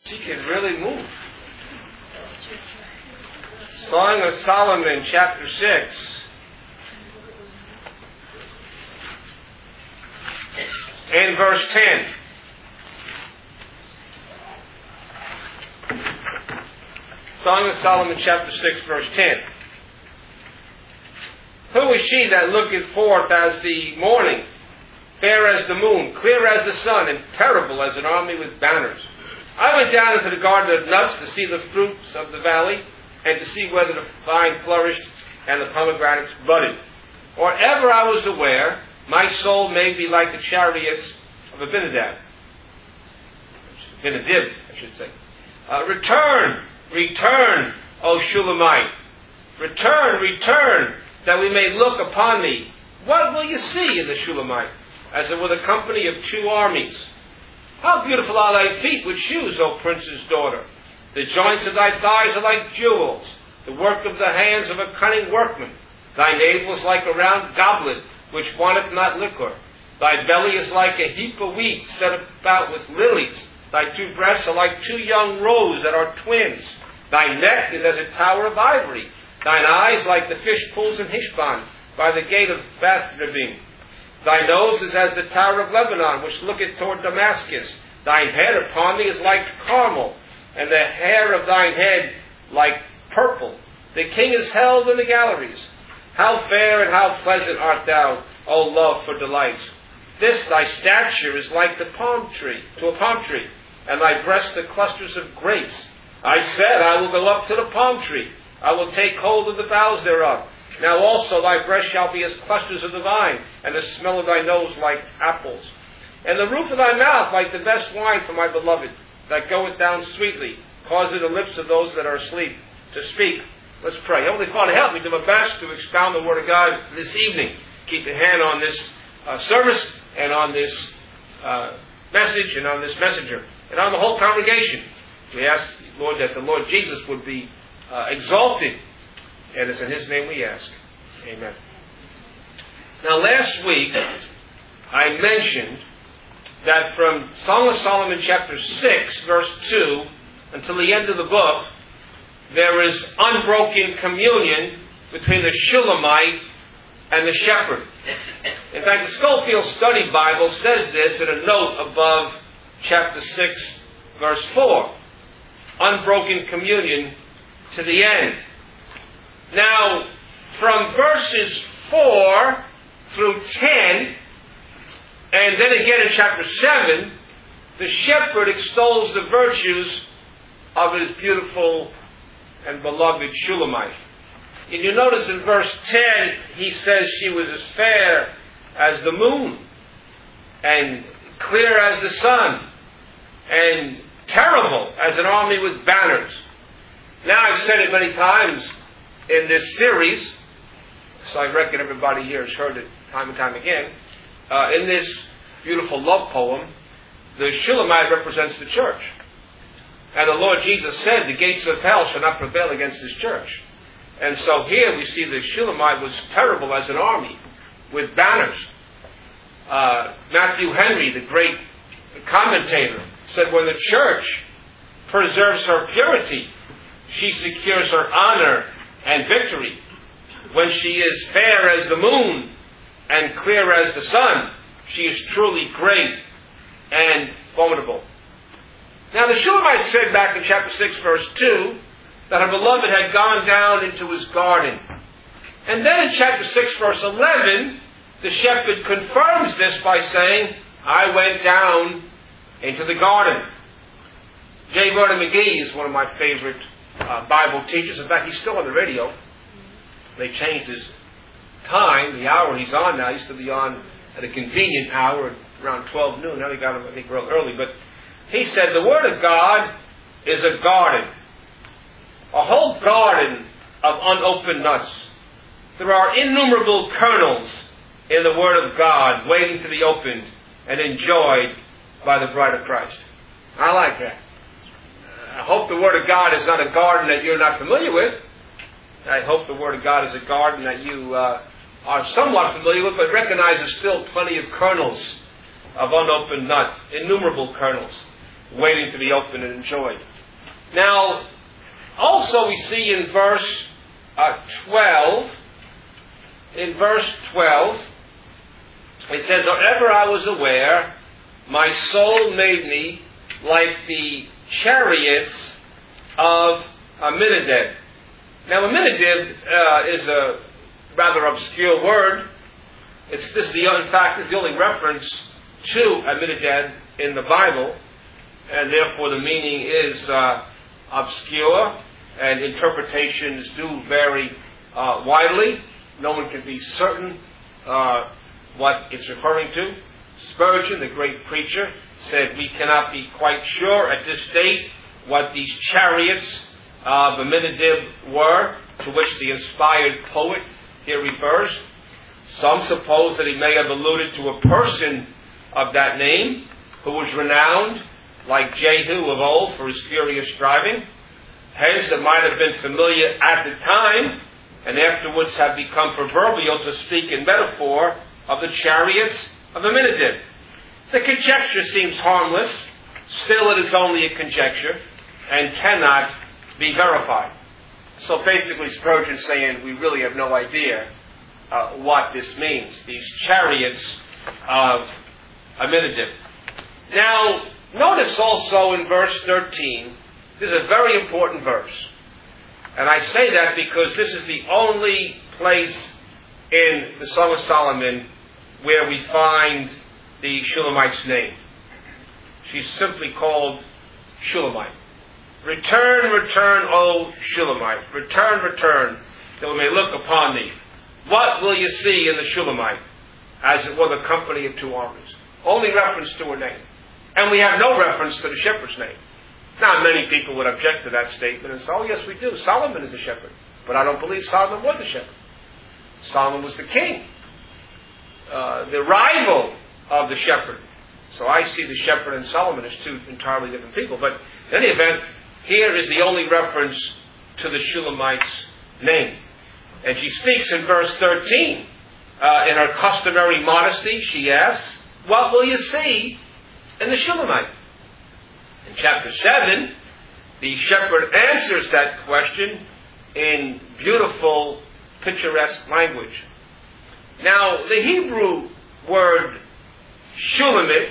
She can really move. Song of Solomon, chapter 6. And verse 10. Song of Solomon, chapter 6, verse 10. Who is she that looketh forth as the morning, fair as the moon, clear as the sun, and terrible as an army with banners? I went down into the garden of nuts to see the fruits of the valley, and to see whether the vine flourished and the pomegranates budded. Or ever I was aware, my soul may be like the chariots of Abinadab. Abinadab, I should say. Return, return, O Shulamite. Return, return, that we may look upon thee. What will you see in the Shulamite? As it were the company of two armies. How beautiful are thy feet with shoes, O prince's daughter. The joints of thy thighs are like jewels, the work of the hands of a cunning workman. Thy navel is like a round goblet, which wanteth not liquor. Thy belly is like a heap of wheat set about with lilies. Thy two breasts are like two young roes that are twins. Thy neck is as a tower of ivory. Thine eyes like the fish pools in Heshbon, by the gate of Bath-rabbim. Thy nose is as the tower of Lebanon, which looketh toward Damascus. Thine head upon thee is like Carmel, and the hair of thine head like purple. The king is held in the galleries. How fair and how pleasant art thou, O love for delights. This thy stature is like the palm tree, to a palm tree, and thy breasts the clusters of grapes. I said, I will go up to the palm tree. I will take hold of the boughs thereof. Now also thy breast shall be as clusters of the vine, and the smell of thy nose like apples. And the roof of thy mouth like the best wine for my beloved, that goeth down sweetly, causing the lips of those that are asleep to speak. Let's pray. Heavenly Father, help me do my best to expound the Word of God this evening. Keep your hand on this service and on this message and on this messenger and on the whole congregation. We ask, Lord, that the Lord Jesus would be exalted. And it's in His name we ask. Amen. Now last week, I mentioned that from Song of Solomon chapter 6, verse 2, until the end of the book, there is unbroken communion between the Shulamite and the shepherd. In fact, the Schofield Study Bible says this in a note above chapter 6, verse 4. Unbroken communion to the end. Now, from verses 4 through 10, and then again in chapter 7, the shepherd extols the virtues of his beautiful and beloved Shulamite. And you notice in verse 10, he says she was as fair as the moon, and clear as the sun, and terrible as an army with banners. Now, I've said it many times in this series, so I reckon everybody here has heard it time and time again. In this beautiful love poem, the Shulamite represents the church. And the Lord Jesus said, the gates of hell shall not prevail against His church. And so here we see the Shulamite was terrible as an army with banners. Matthew Henry, the great commentator, said when the church preserves her purity, she secures her honor and victory. When she is fair as the moon and clear as the sun, she is truly great and formidable. Now the Shulamite said back in chapter 6 verse 2 that her beloved had gone down into his garden. And then in chapter 6 verse 11, the shepherd confirms this by saying, I went down into the garden. J. Vernon McGee is one of my favorite Bible teachers. In fact, he's still on the radio. They changed his time, the hour he's on now. He used to be on at a convenient hour around 12 noon. Now he got him, I think, real early. But he said, the Word of God is a garden. A whole garden of unopened nuts. There are innumerable kernels in the Word of God waiting to be opened and enjoyed by the bride of Christ. I like that. I hope the Word of God is not a garden that you're not familiar with. I hope the Word of God is a garden that you are somewhat familiar with, but recognize there's still plenty of kernels of unopened nut, innumerable kernels. waiting to be opened and enjoyed. Now, also we see in verse 12, it says, "Or ever I was aware, my soul made me like the chariots of Aminadab." Now, Aminadab is a rather obscure word. In fact, this is the only reference to Aminadab in the Bible, and therefore the meaning is obscure, and interpretations do vary widely. No one can be certain what it's referring to. Spurgeon, the great preacher, said we cannot be quite sure at this date what these chariots of Aminadab were, to which the inspired poet here refers. Some suppose that he may have alluded to a person of that name who was renowned, like Jehu of old, for his furious driving. Hence, it might have been familiar at the time, and afterwards have become proverbial to speak in metaphor of the chariots of Aminadab. The conjecture seems harmless. Still, it is only a conjecture and cannot be verified. So basically, Spurgeon saying we really have no idea what this means. These chariots of Aminadab. Now, notice also in verse 13, this is a very important verse. And I say that because this is the only place in the Song of Solomon where we find the Shulamite's name. She's simply called Shulamite. "Return, return, O Shulamite. Return, return, that we may look upon thee. What will you see in the Shulamite? As it were the company of two armies." Only reference to her name. And we have no reference to the shepherd's name. Now, many people would object to that statement and say, "Oh, yes, we do. Solomon is a shepherd." But I don't believe Solomon was a shepherd. Solomon was the king, the rival of the shepherd. So I see the shepherd and Solomon as two entirely different people. But in any event, here is the only reference to the Shulamite's name. And she speaks in verse 13. In her customary modesty, she asks, "What will you see in the Shulamite?" In chapter 7, the shepherd answers that question in beautiful, picturesque language. Now, the Hebrew word Shulamit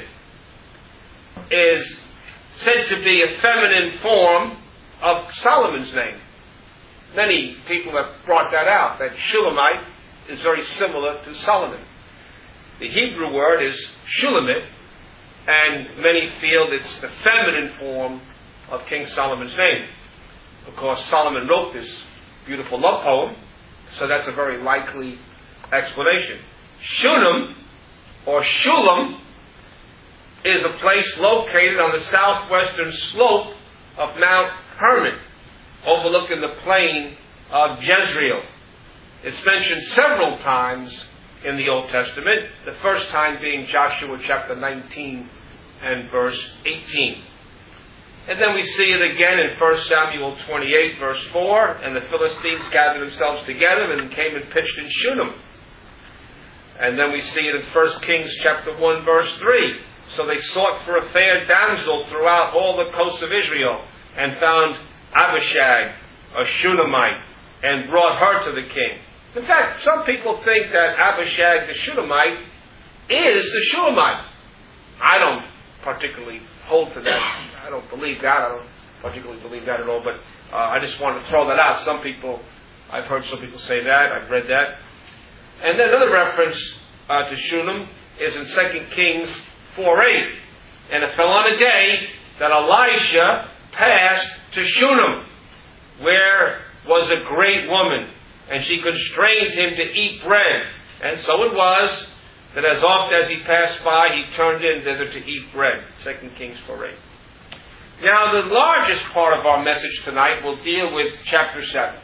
is said to be a feminine form of Solomon's name. Many people have brought that out, that Shulamite is very similar to Solomon. The Hebrew word is Shulamit, and many feel it's the feminine form of King Solomon's name. Of course, Solomon wrote this beautiful love poem, so that's a very likely explanation. Shunem, or Shulam, is a place located on the southwestern slope of Mount Hermon, overlooking the plain of Jezreel. It's mentioned several times in the Old Testament, the first time being Joshua chapter 19 and verse 18. And then we see it again in 1 Samuel 28 verse 4, "And the Philistines gathered themselves together and came and pitched in Shunem." And then we see it in 1 Kings chapter 1 verse 3. "So they sought for a fair damsel throughout all the coasts of Israel, and found Abishag, a Shunammite, and brought her to the king." In fact, some people think that Abishag the Shunammite is the Shulamite. I don't particularly hold to that. I don't believe that. I don't particularly believe that at all, but I just want to throw that out. I've heard some people say that. I've read that. And then another reference to Shunem is in 2 Kings 4:8. "And it fell on a day that Elisha passed to Shunem, where was a great woman, and she constrained him to eat bread. And so it was that as oft as he passed by, he turned in thither to eat bread." 2 Kings 4:8. Now, the largest part of our message tonight will deal with chapter 7.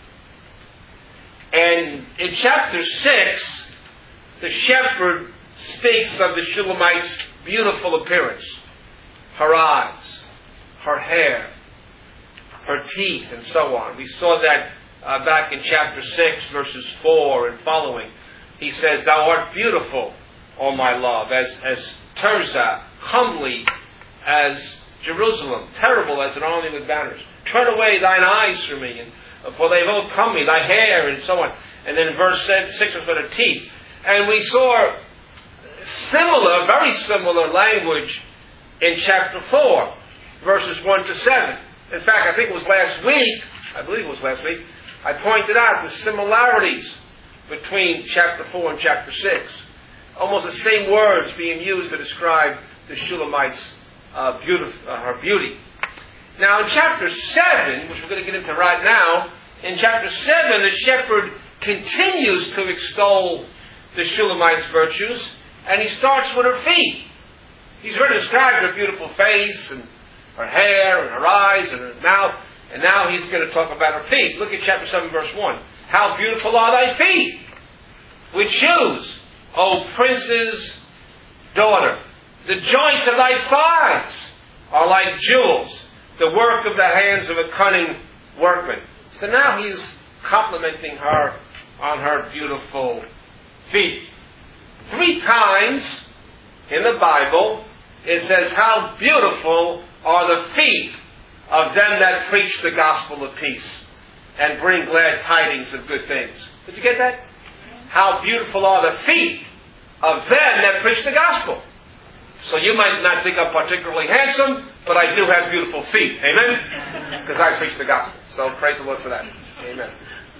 And in chapter 6, the shepherd speaks of the Shulamite's beautiful appearance. Her eyes, her hair, her teeth, and so on. We saw that back in chapter 6, verses 4 and following. He says, "Thou art beautiful, O my love, as Tirzah, comely as Jerusalem, terrible as an army with banners. Turn away thine eyes from me, and for they've overcome me, thy hair, and so on. And then verse 6 was for the teeth. And we saw similar, very similar language in chapter 4, verses 1 to 7. In fact, I think it was last week, I believe it was last week, I pointed out the similarities between chapter 4 and chapter 6. Almost the same words being used to describe the Shulamite's her beauty. Now in chapter 7, which we're going to get into right now, in chapter 7 the shepherd continues to extol the Shulamite's virtues, and he starts with her feet. He's already described her beautiful face, and her hair, and her eyes, and her mouth, and now he's going to talk about her feet. Look at chapter 7, verse 1. How beautiful are thy feet with shoes, O prince's daughter. The joints of thy thighs are like jewels, the work of the hands of a cunning workman. So now he's complimenting her on her beautiful feet. 3 times in the Bible it says, how beautiful are the feet of them that preach the gospel of peace and bring glad tidings of good things. Did you get that? How beautiful are the feet of them that preach the gospel. So you might not think I'm particularly handsome, but I do have beautiful feet. Amen? Because I preach the gospel. So praise the Lord for that. Amen.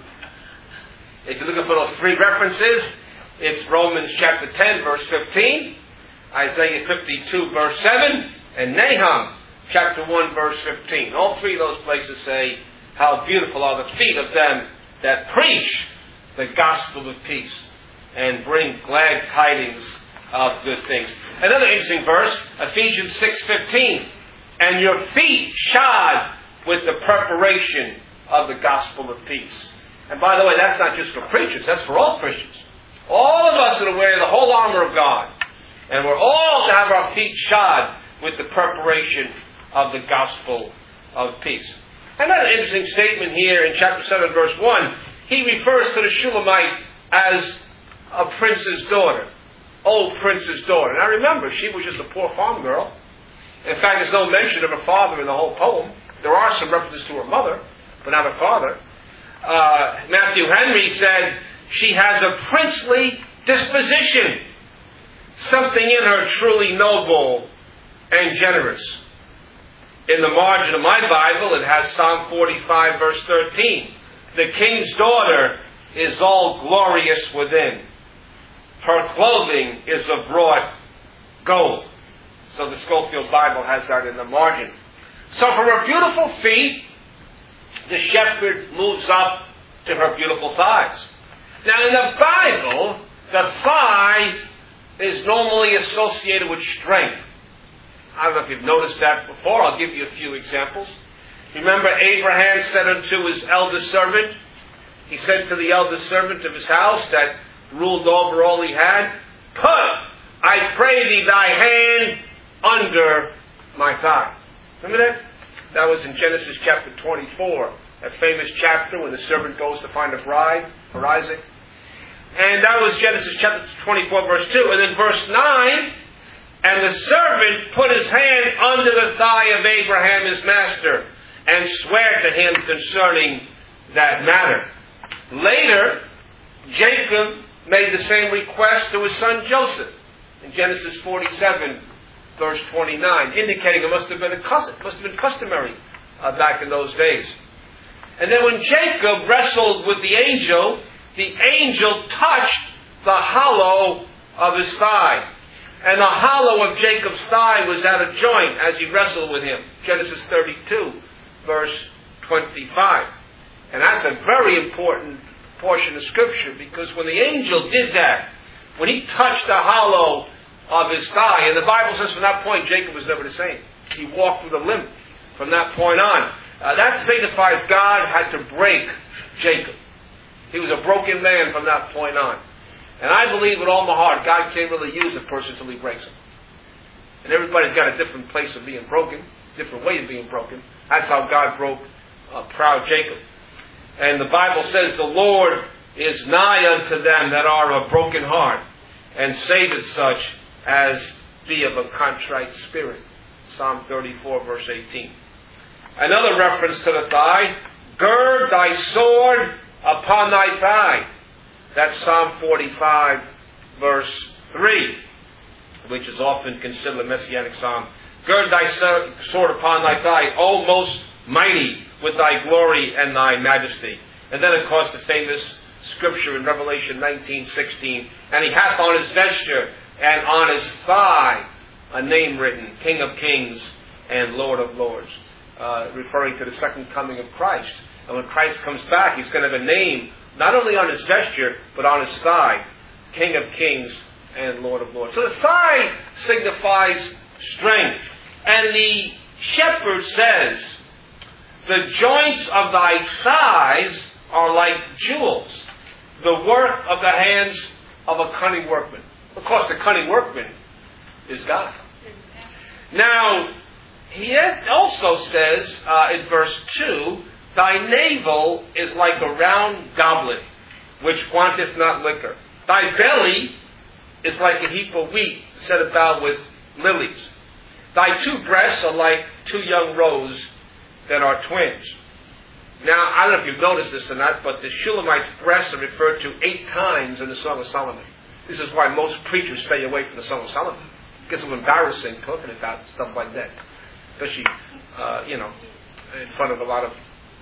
If you're looking for those 3 references, it's Romans chapter 10, verse 15, Isaiah 52, verse 7, and Nahum chapter 1, verse 15. All 3 of those places say, how beautiful are the feet of them that preach the gospel of peace and bring glad tidings of good things. Another interesting verse, Ephesians 6:15. And your feet shod with the preparation of the gospel of peace. And by the way, that's not just for preachers, that's for all Christians. All of us are wearing the whole armor of God. And we're all to have our feet shod with the preparation of the gospel of peace. Another interesting statement here in chapter 7, verse 1. He refers to the Shulamite as a prince's daughter. Oh, prince's daughter. Now remember, she was just a poor farm girl. In fact, there's no mention of her father in the whole poem. There are some references to her mother, but not her father. Matthew Henry said, she has a princely disposition. Something in her truly noble and generous. In the margin of my Bible, it has Psalm 45, verse 13. The king's daughter is all glorious within. Her clothing is of wrought gold. So the Schofield Bible has that in the margin. So from her beautiful feet, the shepherd moves up to her beautiful thighs. Now in the Bible, the thigh is normally associated with strength. I don't know if you've noticed that before. I'll give you a few examples. Remember Abraham said unto his eldest servant, he said to the eldest servant of his house that ruled over all he had, put, I pray thee, thy hand under my thigh. Remember that? That was in Genesis chapter 24, that famous chapter when the servant goes to find a bride for Isaac. And that was Genesis chapter 24, verse 2. And then verse 9, and the servant put his hand under the thigh of Abraham his master, and sware to him concerning that matter. Later, Jacob made the same request to his son Joseph in Genesis 47, verse 29, indicating it must have been customary back in those days. And then when Jacob wrestled with the angel touched the hollow of his thigh. And the hollow of Jacob's thigh was at a joint as he wrestled with him. Genesis 32, verse 25. And that's a very important portion of Scripture, because when the angel did that, when he touched the hollow of his thigh, and the Bible says from that point Jacob was never the same. He walked with a limp from that point on. That signifies God had to break Jacob. He was a broken man from that point on. And I believe with all my heart, God can't really use a person until he breaks him. And everybody's got a different place of being broken, different way of being broken. That's how God broke proud Jacob. And the Bible says, the Lord is nigh unto them that are of broken heart, and saveth such as be of a contrite spirit. Psalm 34, verse 18. Another reference to the thigh, gird thy sword upon thy thigh. That's Psalm 45, verse 3, which is often considered a messianic psalm. Gird thy sword upon thy thigh, O most mighty, with thy glory and thy majesty. And then, of course, the famous scripture in Revelation 19:16, and he hath on his vesture and on his thigh a name written, King of Kings and Lord of Lords, referring to the second coming of Christ. And when Christ comes back, he's going to have a name not only on his vesture, but on his thigh, King of Kings and Lord of Lords. So the thigh signifies strength. And the shepherd says, the joints of thy thighs are like jewels, the work of the hands of a cunning workman. Of course, the cunning workman is God. Now, he also says in verse 2, thy navel is like a round goblet, which wanteth not liquor. Thy belly is like a heap of wheat set about with lilies. Thy two breasts are like two young roes that are twins. Now, I don't know if you've noticed this or not, but the Shulamite's breasts are referred to 8 times in the Song of Solomon. This is why most preachers stay away from the Song of Solomon. It gets a little embarrassing talking about stuff like that. Especially, in front of a lot of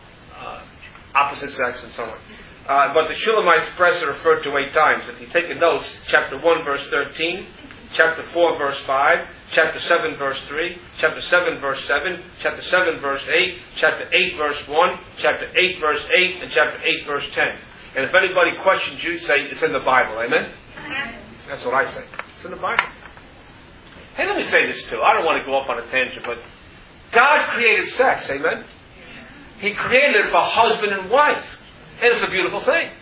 opposite sex and so on. But the Shulamite's breasts are referred to 8 times. If you take a note, chapter 1, verse 13, chapter 4, verse 5, chapter 7, verse 3, chapter 7, verse 7, chapter 7, verse 8, chapter 8, verse 1, chapter 8, verse 8, and chapter 8, verse 10. And if anybody questions you, say, it's in the Bible. Amen? That's what I say. It's in the Bible. Hey, let me say this too. I don't want to go off on a tangent, but God created sex. Amen? He created it for husband and wife. And it's a beautiful thing.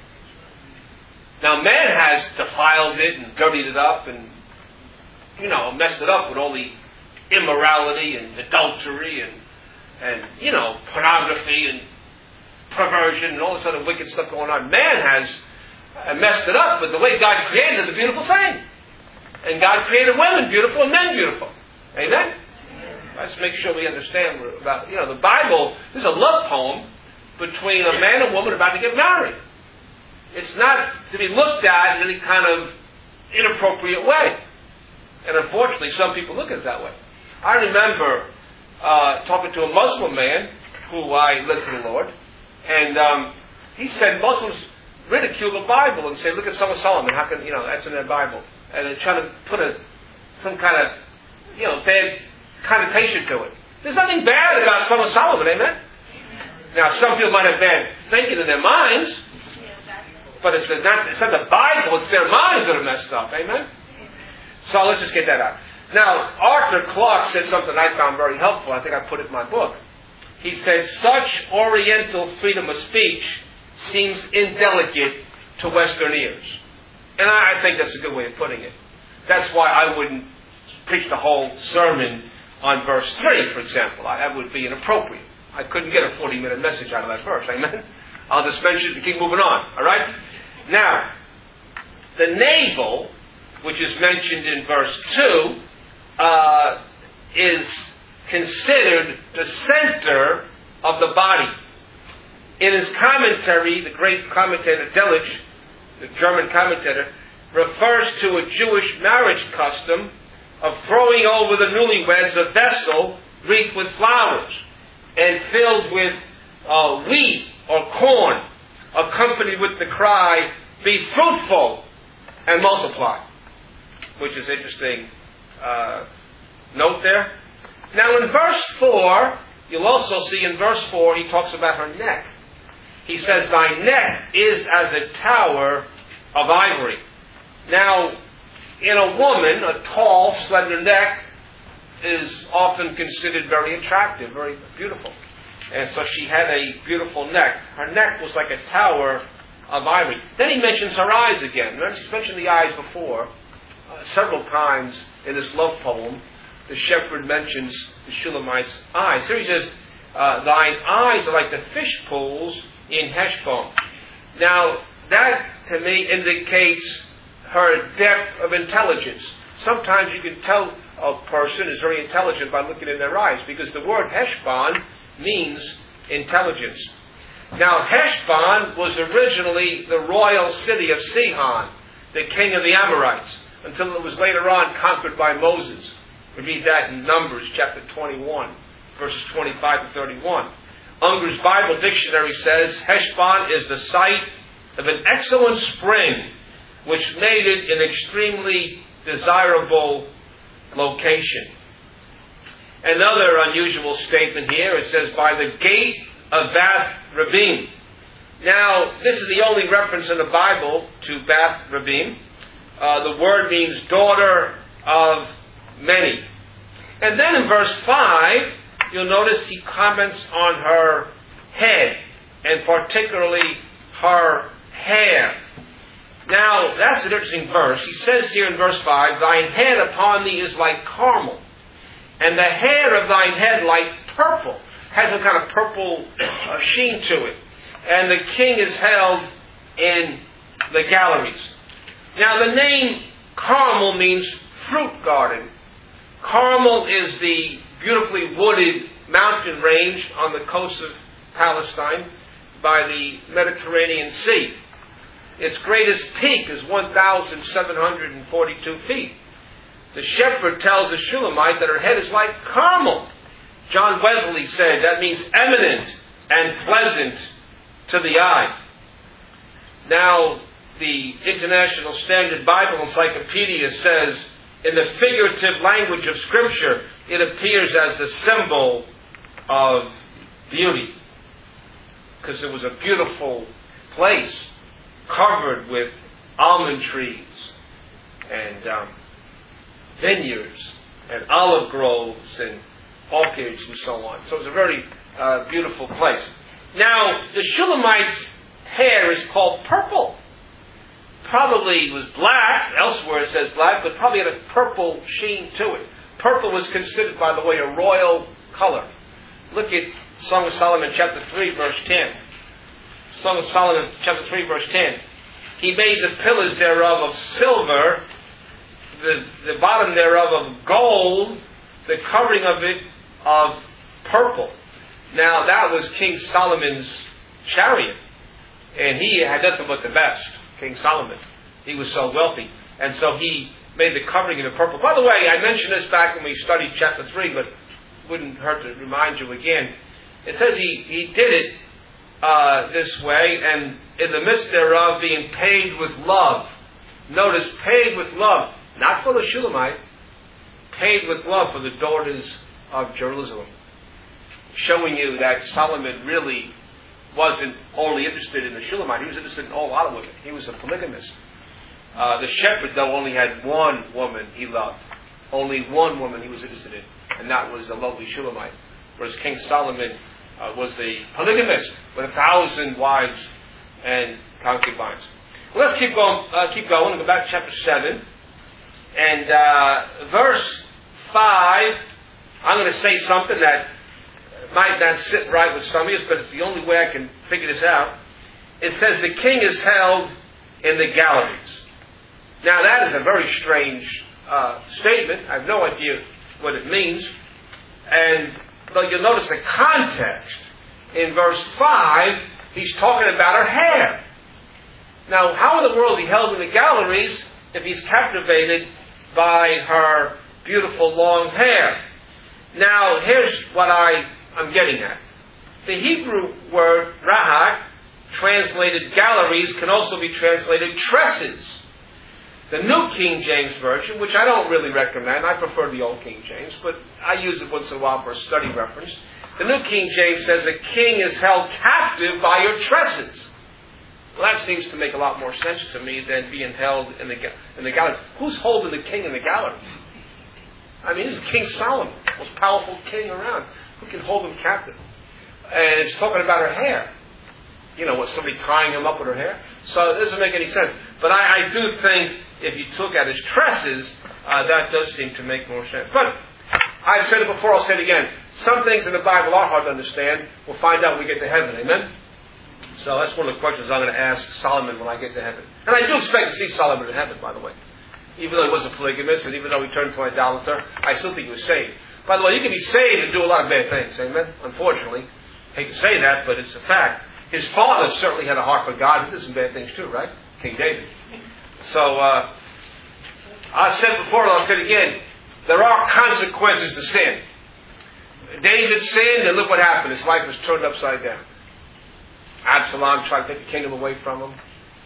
Now, man has defiled it and dirtied it up and, messed it up with all the immorality and adultery and pornography and perversion and all this other wicked stuff going on. Man has messed it up, but the way God created it is a beautiful thing. And God created women beautiful and men beautiful. Amen? Let's make sure we understand about, the Bible is a love poem between a man and woman about to get married. It's not to be looked at in any kind of inappropriate way. And unfortunately, some people look at it that way. I remember talking to a Muslim man who I led to the Lord, and he said Muslims ridicule the Bible and say, look at Song of Solomon, how can, that's in their Bible. And they're trying to put some kind of, bad connotation to it. There's nothing bad about Song of Solomon, amen? Now, some people might have bad thinking in their minds, but it's not the Bible, it's their minds that are messed up, amen? So let's just get that out. Now, Arthur Clarke said something I found very helpful. I think I put it in my book. He said, such oriental freedom of speech seems indelicate to Western ears. And I think that's a good way of putting it. That's why I wouldn't preach the whole sermon on verse 3, for example. That would be inappropriate. I couldn't get a 40-minute message out of that verse. Amen? I'll just mention it and keep moving on. All right? Now, the navel, which is mentioned in verse 2, is considered the center of the body. In his commentary, the great commentator Delitzsch, the German commentator, refers to a Jewish marriage custom of throwing over the newlyweds a vessel wreathed with flowers and filled with wheat or corn, accompanied with the cry, be fruitful and multiply, which is interesting note there. Now in verse 4, you'll also see in verse 4, he talks about her neck. He says, thy neck is as a tower of ivory. Now, in a woman, a tall, slender neck is often considered very attractive, very beautiful. And so she had a beautiful neck. Her neck was like a tower of ivory. Then he mentions her eyes again. Remember, he's mentioned the eyes before. Several times in this love poem, the shepherd mentions the Shulamite's eyes. Here he says, thine eyes are like the fish pools in Heshbon. Now, that to me indicates her depth of intelligence. Sometimes you can tell a person is very intelligent by looking in their eyes, because the word Heshbon means intelligence. Now, Heshbon was originally the royal city of Sihon, the king of the Amorites, until it was later on conquered by Moses. We read that in Numbers chapter 21, verses 25 to 31. Unger's Bible Dictionary says Heshbon is the site of an excellent spring, which made it an extremely desirable location. Another unusual statement here, it says, by the gate of Bath Rabbim. Now, this is the only reference in the Bible to Bath Rabbim. The word means daughter of many. And then in verse 5, you'll notice he comments on her head, and particularly her hair. Now, that's an interesting verse. He says here in verse 5, thine head upon thee is like Carmel, and the hair of thine head like purple. Has a kind of purple sheen to it. And the king is held in the galleries. Now, the name Carmel means fruit garden. Carmel is the beautifully wooded mountain range on the coast of Palestine by the Mediterranean Sea. Its greatest peak is 1,742 feet. The shepherd tells the Shulamite that her head is like Carmel. John Wesley said that means eminent and pleasant to the eye. Now, the International Standard Bible Encyclopedia says, in the figurative language of Scripture, it appears as the symbol of beauty. Because it was a beautiful place covered with almond trees and vineyards and olive groves and orchards and so on. So it was a very beautiful place. Now, the Shulamite's hair is called purple. Probably it was black. Elsewhere it says black, but probably had a purple sheen to it. Purple was considered, by the way, a royal color. Look at Song of Solomon chapter 3, verse 10. Song of Solomon chapter 3, verse 10. He made the pillars thereof of silver, the bottom thereof of gold, the covering of it of purple. Now, that was King Solomon's chariot. And he had nothing but the best, King Solomon. He was so wealthy. And so he made the covering in purple. By the way, I mentioned this back when we studied chapter 3, but it wouldn't hurt to remind you again. It says he did it this way, and in the midst thereof being paved with love. Notice, paved with love. Not for the Shulamite. Paved with love for the daughters of Jerusalem. Showing you that Solomon really wasn't only interested in the Shulamite. He was interested in a whole lot of women. He was a polygamist. The shepherd, though, only had one woman he loved. Only one woman he was interested in. And that was the lovely Shulamite. Whereas King Solomon was a polygamist with 1,000 wives and concubines. Well, let's keep going and go back to chapter 7. And verse 5, I'm going to say something that might not sit right with some of you, but it's the only way I can figure this out. It says the king is held in the galleries. Now, that is a very strange statement. I have no idea what it means. But you'll notice the context. In verse 5, he's talking about her hair. Now, how in the world is he held in the galleries if he's captivated by her beautiful long hair? Now, here's what I'm getting at. The Hebrew word rahak, translated galleries, can also be translated tresses. The New King James Version, which I don't really recommend, I prefer the Old King James, but I use it once in a while for a study reference. The New King James says a king is held captive by your tresses. Well, that seems to make a lot more sense to me than being held in the galleries. Who's holding the king in the galleries? I mean, this is King Solomon, most powerful king around. Who can hold him captive? And it's talking about her hair. You know, was somebody tying him up with her hair? So it doesn't make any sense. But I do think if you took out his tresses, that does seem to make more sense. But I've said it before, I'll say it again. Some things in the Bible are hard to understand. We'll find out when we get to heaven. Amen? So that's one of the questions I'm going to ask Solomon when I get to heaven. And I do expect to see Solomon in heaven, by the way. even though he was a polygamist, and even though he turned to an idolater, I still think he was saved. By the way, you can be saved and do a lot of bad things, amen? Unfortunately. I hate to say that, but it's a fact. His father certainly had a heart for God. He did some bad things too, right? King David. So, I said before, and I'll say it again, there are consequences to sin. David sinned, and look what happened. His life was turned upside down. Absalom tried to take the kingdom away from him.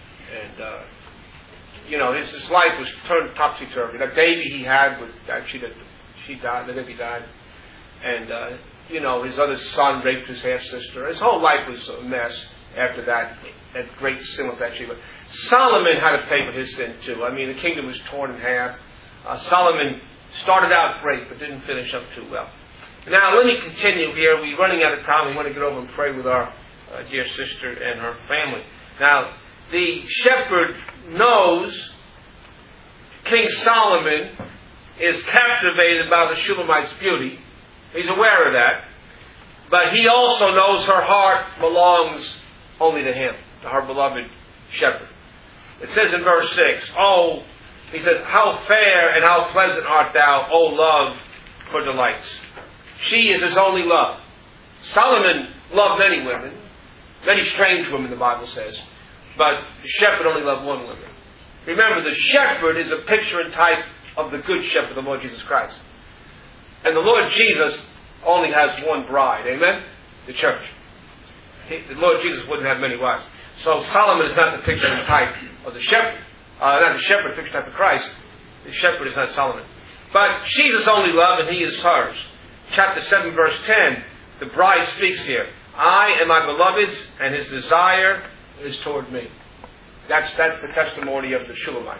And, his life was turned topsy-turvy. That baby he had, she died, the baby died. And, his other son raped his half-sister. His whole life was a mess after that great sin with Bathsheba. Solomon had to pay for his sin too. I mean, the kingdom was torn in half. Solomon started out great, but didn't finish up too well. Now, let me continue here. We're running out of time. We want to get over and pray with our dear sister and her family. Now, the shepherd knows King Solomon is captivated by the Shulamite's beauty. He's aware of that. But he also knows her heart belongs only to him, to her beloved shepherd. It says in verse 6, he says, how fair and how pleasant art thou, O love, for delights. She is his only love. Solomon loved many women, many strange women, the Bible says. But the shepherd only loved one woman. Remember, the shepherd is a picture and type of the good shepherd, the Lord Jesus Christ. And the Lord Jesus only has one bride. Amen? The church. The Lord Jesus wouldn't have many wives. So Solomon is not the picture and type of the shepherd. Not the shepherd, the picture and type of Christ. The shepherd is not Solomon. But she's his only love and he is hers. Chapter 7, verse 10, the bride speaks here. I am my beloved's, and his desire is toward me. That's the testimony of the Shulamite.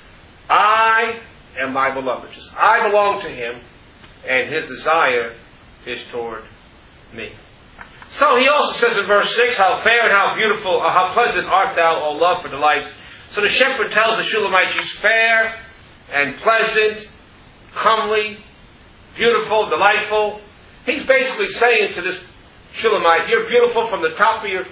I am my beloved's. I belong to him, and his desire is toward me. So he also says in verse 6, how fair and how beautiful, how pleasant art thou, O love, for delights. So the shepherd tells the Shulamite she's fair and pleasant, comely, beautiful, delightful. He's basically saying to this Shulamite, you're beautiful from the top of your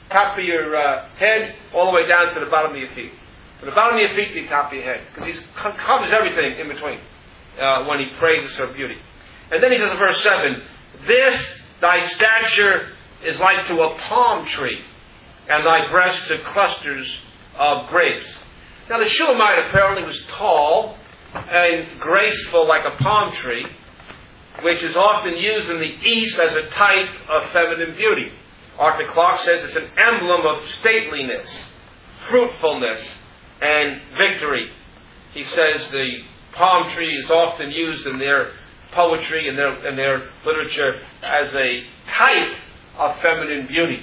head all the way down to the bottom of your feet. From the bottom of your feet to the top of your head. Because he covers everything in between when he praises her beauty. And then he says in verse 7, this thy stature is like to a palm tree, and thy breast to clusters of grapes. Now the Shulamite apparently was tall and graceful like a palm tree, which is often used in the East as a type of feminine beauty. Arthur Clarke says it's an emblem of stateliness, fruitfulness, and victory. He says the palm tree is often used in their poetry and their literature as a type of feminine beauty.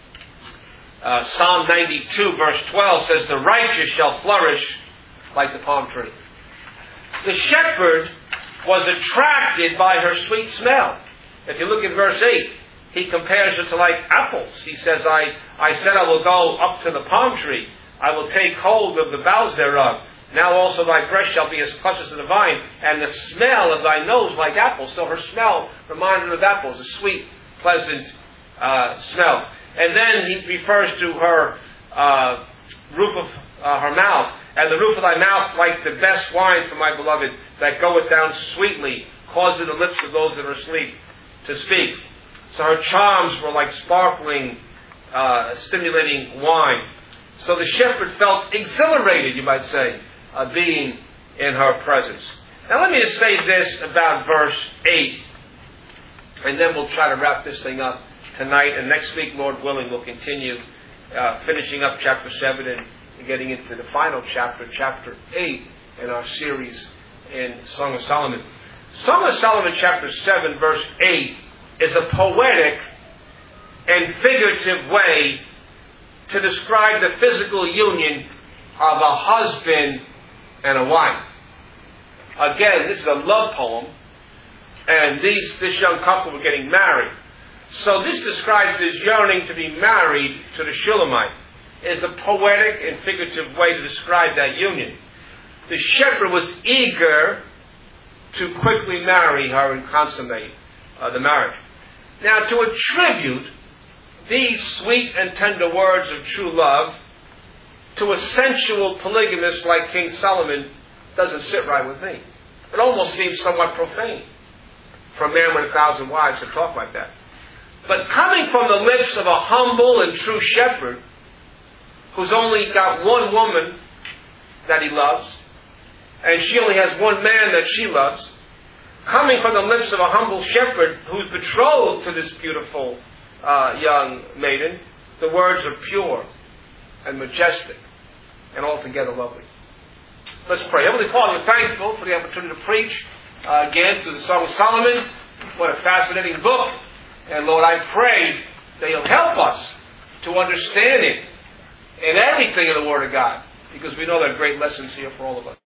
Psalm 92 verse 12 says, the righteous shall flourish like the palm tree. The shepherd was attracted by her sweet smell. If you look at verse 8, he compares her to like apples. He says, I said I will go up to the palm tree. I will take hold of the boughs thereof. Now also thy breast shall be as clusters of the vine, and the smell of thy nose like apples. So her smell reminded her of apples, a sweet, pleasant smell. And then he refers to her roof of her mouth. And the roof of thy mouth like the best wine for my beloved, that goeth down sweetly, causing the lips of those that are asleep to speak. So her charms were like sparkling, stimulating wine. So the shepherd felt exhilarated, you might say, being in her presence. Now let me just say this about verse 8, and then we'll try to wrap this thing up tonight. And next week, Lord willing, we'll continue finishing up chapter 7 and getting into the final chapter, chapter 8, in our series in Song of Solomon. Song of Solomon chapter 7, verse 8, is a poetic and figurative way to describe the physical union of a husband and a wife. Again, this is a love poem, and this young couple were getting married. So this describes his yearning to be married to the Shulamite. It's a poetic and figurative way to describe that union. The shepherd was eager to quickly marry her and consummate the marriage. Now, to attribute these sweet and tender words of true love to a sensual polygamist like King Solomon doesn't sit right with me. It almost seems somewhat profane for a man with 1,000 wives to talk like that. But coming from the lips of a humble and true shepherd, who's only got one woman that he loves, and she only has one man that she loves, coming from the lips of a humble shepherd who's betrothed to this beautiful young maiden, the words are pure and majestic and altogether lovely. Let's pray. Heavenly Father, we're thankful for the opportunity to preach again through the Song of Solomon. What a fascinating book. And Lord, I pray that you'll help us to understand it in everything in the Word of God, because we know there are great lessons here for all of us.